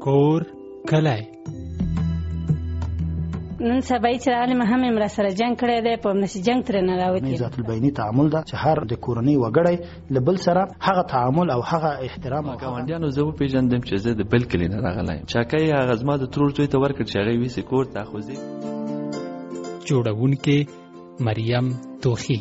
کور کلی. نن سبا چې عالم هم امر سره جنگ کړی دی په نشي جنگ تر نه راوتی. ذات البینی تعامل دا چې هر د کورنۍ وګړی لبل سره هغه تعامل او هغه احترام او ګاونډیانو زه پیژندم چې زه د بل کلی نه راغلایم. چاکای هغه زما د ترور زوی ته ورکړ چې هغه ویسې کور ته خوځي. جوړونکې مریم توخی.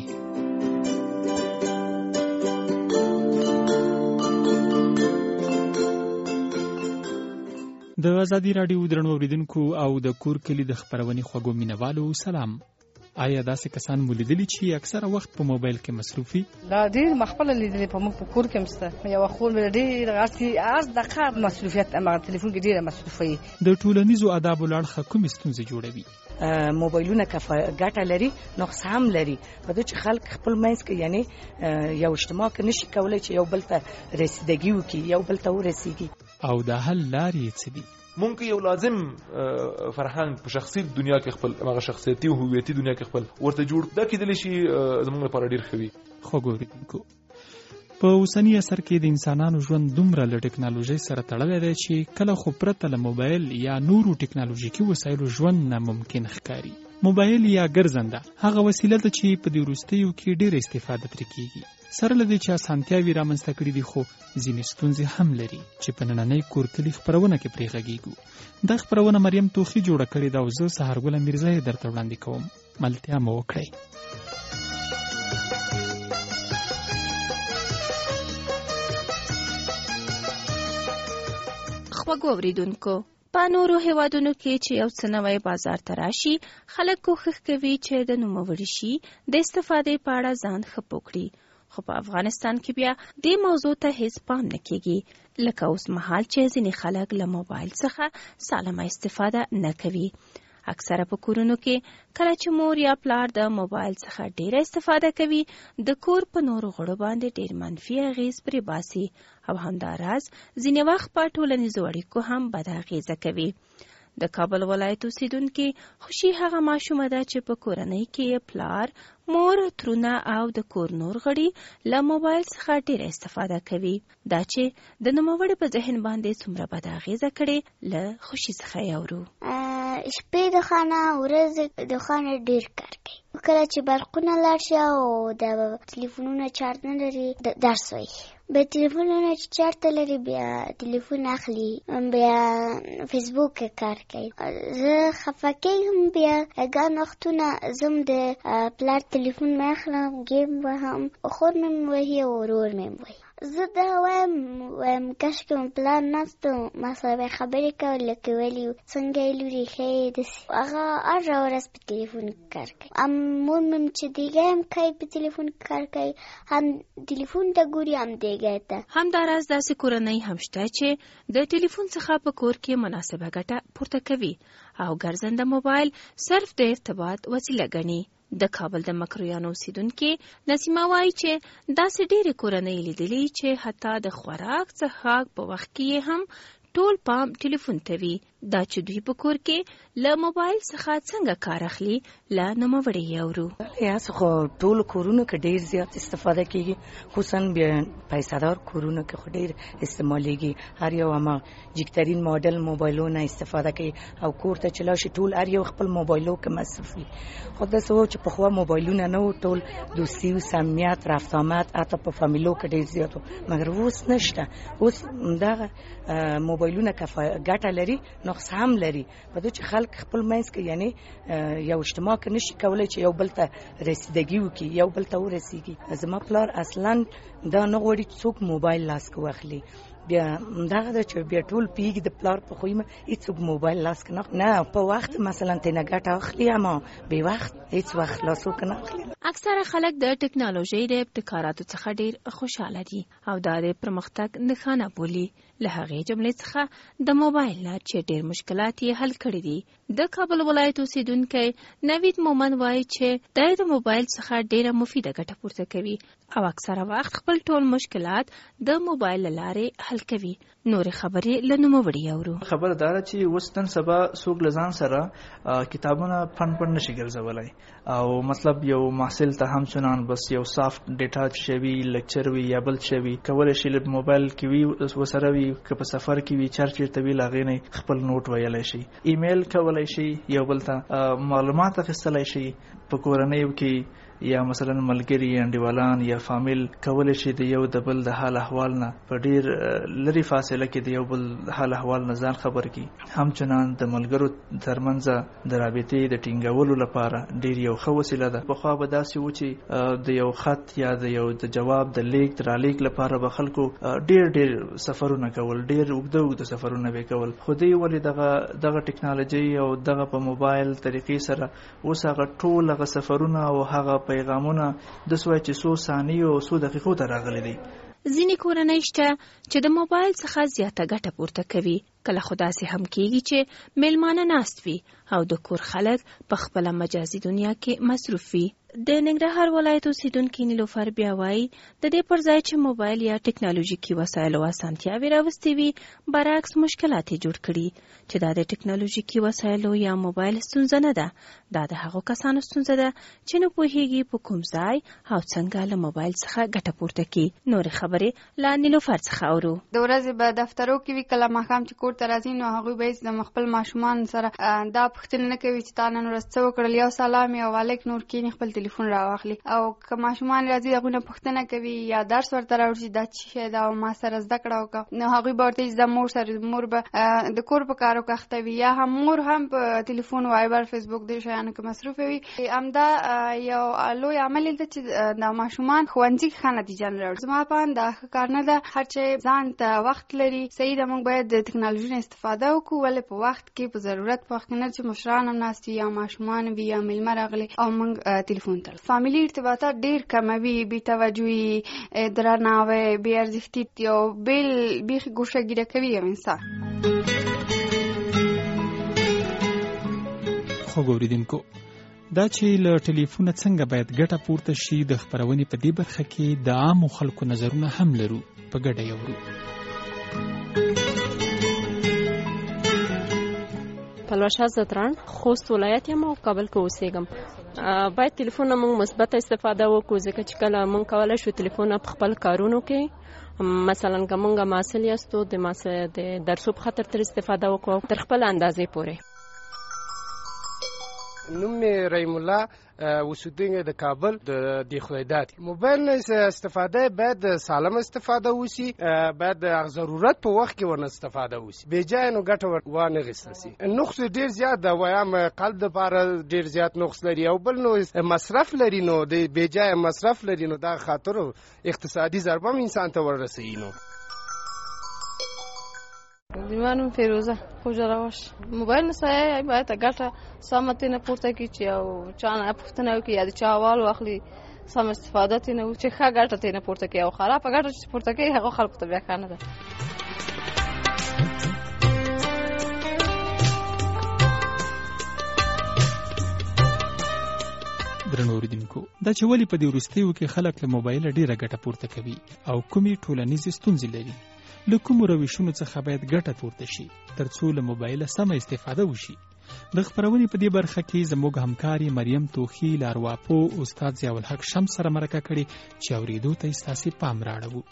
د ازادي راډیو درنو اوریدونکو او د کور کلی د خبرونې خوږو مینوالو سلام. آیا داسې کسان مو لیدلي چې اکثره وخت په موبایل کې مصروفي؟ لا ډېر مخبل لیدلي په موږ په کور کې مسته یو خور مې ډېر غاړتي د کار مسؤلیت امر ټلیفون کې ډېر مسؤلیت. د ټولنیزو آدابو لاړخه کوم ستونزې جوړوي؟ موبایلونه ګټه لري نقص هم لري په دې چې خلک خپل منځ کې یعنی یو اجتماع کې نشي کولای چې یو بل ته رسیدګي وکړي یو بل ته ورسیږي. او د حل لارې څه دي؟ مونږ یو لازم فرهنګ په شخصي دنیا کې خپل هغه شخصیتي او هویتي دنیا کې خپل ورته جوړ دا کېدلی شي زموږ لپاره ډیر ښه وي. خو ګورئ په اوسني عصر کې د انسانانو ژوند دومره له ټکنالوژي سره تړلی دی چې کله خو پرته له موبایل یا نورو ټکنالوژیکي وسایلو ژوند ناممکن ښکاري. موبایل یا ګرځنده هغه وسیله ده چې په دې وروستیو کې ډېره استفاده ترې کیږي. سره له دې چې اسانتیاوې رامنځته کړي دي خو ځینې ستونزې هم لري چې په نننۍ کور کلي خپرونه کې پرې غږیږو. دا خپرونه مریم توخی جوړه کړې ده او زه سهارګله میرزا یې درته وړاندې کوم. ملتیا مو وکړئ. خوږو اوریدونکو، په نورو هیوادونو کې چې یو څه نوی بازار ته راشي خلک کوښښ کوي چې د نوموړي شي د استفادې په اړه ځان ښه پوه کړي. خو په افغانستان کې بیا دې موضوع ته هیڅ پام نه کیږي، لکه اوس مهال چې ځینې خلک له موبایل څخه سالمه استفاده نه کوي. اکثره په کورونو کې کله چې مور یا پلار د موبایل څخه ډیره استفاده کوي د کور په نورو غړو باندې ډیر منفي اغیز پرې باسي او همداراز ځینې وخت په ټولنیزو اړیکو هم بد اغیزه کوي. د کابل ولایت اوسیدونکي خوشي هغه ماشومه ده چې په کورنۍ کې پلار، مور، ترونه او د کور نور غړي له موبایل څخه ډیره استفاده کوي. دا چې د نوموړي په ذهن باندې څومره بد اغیزه کړي له خوشي څخه یورو. شپې د خانه ورځ د خانه ډیر کار کوي. کله چې برقونه لاړ شي او د ټلیفونونه چارج نه لري درس وایي. به ټلیفونونه چې چارج لري بیا ټلیفون اخلي بیا فیسبوک کار کوي. زه خفه کېږم بیا ګڼ وختونه زم د پلار ټلیفون مې اخلم ګیم وهم خور مې وهي او ورور مې وهي. زه دا وایم کاشکې مې پلار ناست ما سره خبرې کول لکه ویلي څنګه یې لورې ښه یې داسې هغه هره ورځ په ټلیفون کار کوي. مور مې چې دیګی هم کوي په ټلیفون کار کوي هم ټلیفون ته ګوري هم دیګی ته. همداراز داسې کورنۍ هم شته چې د ټلیفون څخه په کور کې مناسبه ګټه پورته کوي او ګرځنده موبایل صرف د ارتباط وسیله ګڼي. د کابل د مکرویانو اوسیدونکي نسیمه وایي چې داسې ډېرې کورنۍ لیدلي چې حتی د خوراک څښاک په وخت کې هم ټول پام ټلیفون ته وي. دا چې دوی په کور کې له موبایل څخه څنګه کار اخلي له نوموړي یورو. یا خو ټول کورونو کې ډیر زیات استفاده کیږي، خصوصا بیا پیسادار کورونو کې خو ډیر استعمالېږي. هر یو هم جګترین ماډل موبایلونه استفاده کوي او کور ته چې لاړ شي ټول هر یو خپل موبایلو کې مصروف وي. خو دا څه چې په خوا موبایلونه نه و ټول دوستي او صمیمیت رفت آمد حتی په فامیلو کې ډیر زیات و، مګر اوس نشته. اوس دغه موبایلونه ګټه لري نقص هم لري په دې چې خلک خپل منځ کې یعنی یو اجتماع کې نشي کولای چې یو بل ته رسیدګي وکړي یو بل ته ورسیږي. زما پلار اصلا دا نه غواړي څوک موبایل لاس کې واخلي. بیا دغه د چې بیا ټول پیګ د پلار په خویم هیڅ موبایل لاس کې نه په وخت مثلا تنه ګټه اخلي اما به وخت هیڅ وخت لاسو کنه اخلي. اکثره خلک د ټکنالوژي د ابتکاراتو څخه ډیر خوشاله دي او دا د پرمختګ نښانه بولي. له هغې جملې څخه د موبایل نه چې ډیر مشکلات یې حل کړي دي. د کابل ولایت اوسیدونکی نوید مومن وایي چې د موبایل څخه ډیره مفیده ګټه پورته کوي او اکثره وخت خپل ټول مشکلات د موبایل لارې حل کوي. نورې خبرې له نوموړي اورو. خبر دار چې اوس نن سبا څوک لزان سره کتابونه پن نشي ګرځولای او مطلب یو محصل ته هم چنان بس یو سافت ډیټا شوی لیکچر وی یا بل شوی کولای شي له موبایل کې وی وسره وی که په سفر کې وی چرچې وی لاغې نه خپل نوٹ ویلای شي، ایمیل کولای شي، یو بل ته معلومات اخیستلای شي، په کورنۍ کې یا مثلا ملګری انډیوالان یا فامیل کولای شي د یو د بل د حال احوال نه په ډیر لري فاصله کې د یو بل حال احوال نه ځان خبر کی. همچنان د ملګرو ترمنځ د رابطې د ټینګولو لپاره ډیر یو ښه وسیله ده. په خوا به داسې و چې د یو خط یا د یو د جواب د لیک تر لیک لپاره به خلکو ډیر سفرونه کول، ډیر اوږده سفرونه به کول. خو دې ولې دغه ټکنالوژي او دغه په موبایل طریقې سره اوس هغه ټول هغه سفرونه او هغه پیغامونه د سوای چې 100 ثانیې او 100 دقیقو ته راغلي دي. ځینې کورنۍ شته چې د موبایل څخه زیاته ګټه پورته کوي. کله خو داسې هم کېږي چې میلمانه ناست وي او د کور خلک په خپله مجازي دنیا کې مصروف وي. د ننګرهار ولایت اوسیدونکي نیلوفر بیا وایي د دې پر ځای چې موبایل یا ټکنالوژیکي وسایلو اسانتیاوې راوستي وي، برعکس مشکلات یې جوړ کړي. چې دا د ټکنالوژیکي وسایلو یا موبایل ستونزه نه ده، دا د هغو کسانو ستونزه ده چې نه پوهیږي په کوم ځای او څنګه له موبایل څخه ګټه پورته کړي. نورې خبرې له نیلوفر څخه اورو. د ورځې به دفترو کې وي، کله ماښام چې کور ته راځي نو هغوی به د خپل ماشومان سره دا پوښتنه نه کوي چې تا نن ورځ څه وکړل، یو سلام یو علیک نور کینی خپل ټلیفون راواخلي. او که ماشومان راځي هغوی نه پوښتنه کوي یا درس ورته راوړي دا څه شی ده او ما سره زده کړه وکړه، نو هغوی به ورته د مور سره مور به د کور په کارو کښته وي یا هم مور هم په ټلیفون وایبر فیسبوک د شیانو کې مصروفه وي. همدا یو لوی عمل دی چې د ماشومان ښوونځي کې ښه نتیجه نه راوړي. زما په اند دا ښه کار نه ده. هر چې ځان ته وخت لري صحیح ده، موږ باید د ټکنالوژي نه استفاده وکړو، ولې په وخت کې په ضرورت په وخت کې نه چې مشران هم ناست وي یا ماشومان وي یا میلمه راغلي او موږ ټلیفون ته فامیلي ارتباطات ډیر کموي، بې توجهي، درناوی، بې ارزښتي او بیخي ګوښهګیره کوي یو انسان. خو ګوریدونکو دا چې له ټلیفونه څنګه باید ګټه پورته شي د خپرونې په دې برخه کې د عامو خلکو نظرونه هم لرو، په ګډه یې اورو. پلوشه زدران خوست ولایت یم او کابل کې اوسېږم. باید تلیفون موږ مثبت استفاده وکړو، ځکه چې کله موږ کولی شو تلیفون په خپل کارونو کې مثلا که موږ محصل یاستو د درسو په خاطر تر استفاده وکړو تر خپل اندازې پورې. نوم مې رحیم الله اوسیدونکی د کابل د خدایداد. موبایل نه استفاده باید سالم استفاده وشي، باید د ضرورت په وخت کې ورنه استفاده وشي، بې ځایه نو ګټه وانه غیستل شي. نقص ډیر زیات ده، وایم قلب لپاره ډیر زیات نقص لري او بل نو مصرف لري، نو د بې ځایه مصرف لري، نو دا خاطر اقتصادي ضربه انسان ته ورسوي. نو منم فیروزه خوجراوش. موبایل نه باید ګټه سمه ترې نه پورته کړي چې یو چا نه پوښتنه وکړي یا د چا احوال واخلي، سم استفاده ترې نه وکړي چې ښه ګټه ترې نه پورته کړي او خرابه ګټه چې پورته کوي هغه خلکو ته بیا ښه نه ده. درنو اوریدونکو دا چې ولې په دې وروستیو کې خلک له موبایل ډیره ګټه پورته کوي او کومې ټولنیزې ستونزې لري، له کومو روشونو څخه باید ګټه پورته شي تر څو له موبایله سمه استفاده وشي. د خپرونې په دې برخه کې زموږ همکاري مریم توخی له ارواپو استاد ضیاءالحق شمس سره مرکه کړې چې اورېدو ته یې ستاسې پام راړوو.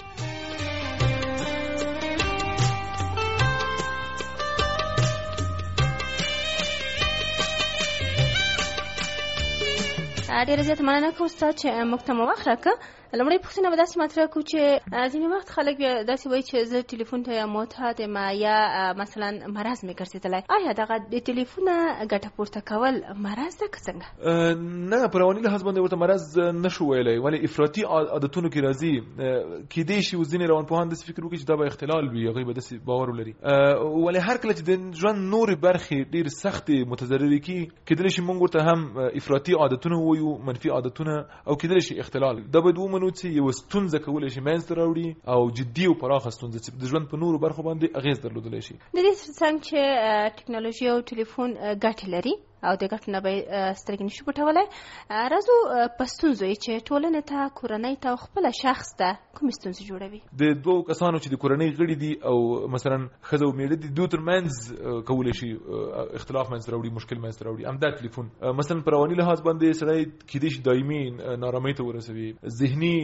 ډېره زیاته مننه کوم استاد چې موږ ته مو وخت راکړه. لومړی پوښتنه به داسې مطرح کړو چې ځینې وخت خلک بیا داسې وایي چې زه ټلیفون ته یا معتاد یم یا مثلا مرض مې ګرځېدلی. آیا دغه د ټلیفونه ګټه پورته کول مرض ده که څنګه؟ نه، په رواني لحاظ باندې ورته مرض نشو ویلی، ولې افراطي عادتونو کې راځي. کیدای شي ځینې روانپوهان داسې فکر وکړي چې دا به اختلال وي، هغوی به داسې باور ولري. ولې هر کله چې د ژوند نورې برخې ډېرې سختې متضررې کړي، کیدلی شي موږ ورته هم افراطي عادتونه ووایو، منفي عادتونه، او کیدلی شي اختلال. دا باید ومنو چې یو ستونزه کولی شي منځته راوړي او جدي او پراخه ستونزه چې د ژوند په نورو برخو باندې اغېز درلودلی شي. د دې څنګه چې ټکنالوژي او ټلیفون ګټې لري، او د ګټو نه به سترګې نشو پټولی. راځو په ستونزو چې ټولنې ته، کورنۍ ته او خپله شخص ته کومې ستونزې جوړوي. د دوو کسانو چې د کورنۍ غړي دي او مثلا ښځه او میړه دي، دوی ترمنځ کولی شي اختلاف منځته راوړي، مشکل منځته راوړي. همدا ټلیفون مثلا په رواني لحاظ باندې سړی کیدای شي دایمي نارامۍ ته ورسوي، ذهني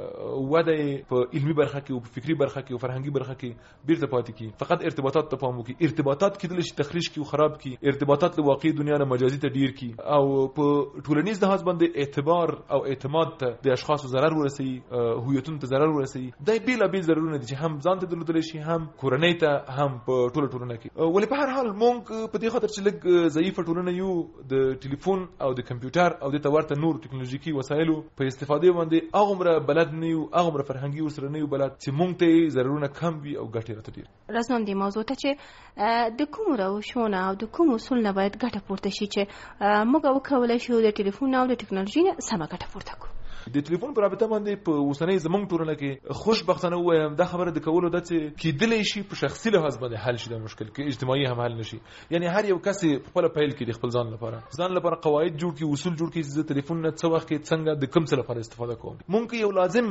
وده په علمي برخه کې او په فکري برخه کې او فرهنګي برخه کې بیرته پاتې کی. فقط ارتباطات ته پام وکړي. ارتباطات کیدل شي تخریش کی او خراب کی، ارتباطات له واقعي دنیا نه مجازي ته ډیر کی او په ټولنیز لحاظ باندې اعتبار او اعتماد ته د اشخاصو ضرر ورسوي، هویتونو ته ضرر ورسوي. دا بیلابیل ضررونه دي چې هم ځان ته درلودلی شي، هم کورنۍ ته، هم په ټوله ټولنه کې. ولې په هر حال موږ په دې خاطر چې لږ ضعیفه ټولنه یو، د ټلیفون او د کمپیوټر او د ورته نور ټکنالوژیکي وسایلو په استفاده باندې هغومره بلد نه یو، هغومره فرهنګي ورسره نه یو بلد چې موږ ته ضررونه کم وي او ګټې راته ډېر. راځو دې موضوع ته چې د کومو روشونو او د کومو اصول نه باید ګټه پورته شي چې موږ وکولی شو د ټلیفون او د ټکنالوژي نه سمه ګټه پورته کړو. د ټلیفون په رابطه باندې په اوسنۍ زمونږ ټولنه کې خوشبختانه ووایم دا خبره د کولو ده چې کیدلی شي په شخصي لحاظ باندې حل شي دا مشکل، کې اجتماعي هم حل نشي. یعنی هر یو کس خپل پیل کې د خپل ځان لپاره قواعد جوړ کړي، اصول جوړ کړي چې د ټلیفون نه څه وخت کې څنګه د کوم څه لپاره استفاده کوم. ممکن یو لازم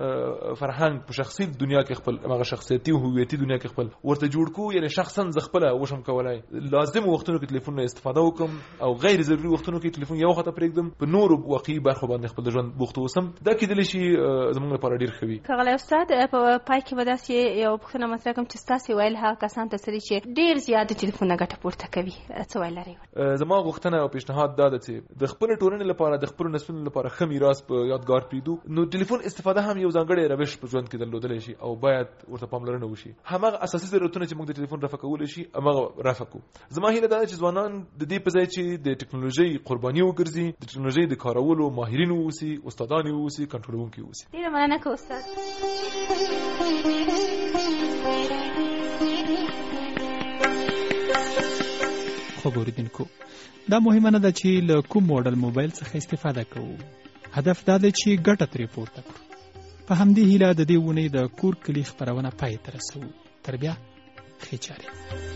فرهنګ په شخصي دنیا کې خپل هغه شخصیتي او هویتي دنیا کې خپل ورته جوړ کو. یعنی شخصا زغپل وشم کولای لازم وختونو کې ټلیفون نه استفاده وکم او غیر ضروري وختونو کې ټلیفون یو خطه پرېږدم، په نور واقعي برخو باندې خپل ژوند بوخت اوسم. دا کېدلی شي زموږ لپاره ډیر ښه وي. ښاغلی استاد، په پای کې به داسې یو پوښتنه مطرح کړم چې ستاسې ویل هغه کسان ته څه دي چې ډېر زیات د ټلیفون نه ګټه پورته کوي، څه ویل لرئ؟ زما غوښتنه او پیشنهاد دا ده چې د خپلې ټولنې لپاره، د خپلو نسلونو لپاره ښه میراث په یادګار پرېږدو. نو ټلیفون استفاده هم یو ځانګړی روش په ژوند کې درلودلی شي او باید ورته پاملرنه وشي. هماغه اساسي ضرورتونه چې موږ د ټلیفون رفع کولی شي هماغه رفع کړو. زما هیله دا ده چې ځوانان د دې په ځای چې د ټکنالوژۍ قرباني وګرځي، د ټکنالوژۍ د کارولو ماهرین واوسي، استادان واوسي، کنټرولونکي واوسي. ډېره مننه که استاد. خب اوریدونکو، دا مهمه نه ده چې له کوم موډل موبایل څخه استفاده کوو. هدف دا دی چې ګټه ترې پورته کړو. په همدې هیله د دې اونۍ د کور کلي خپرونه پای ته رسوو. تر بیا ښې چارې.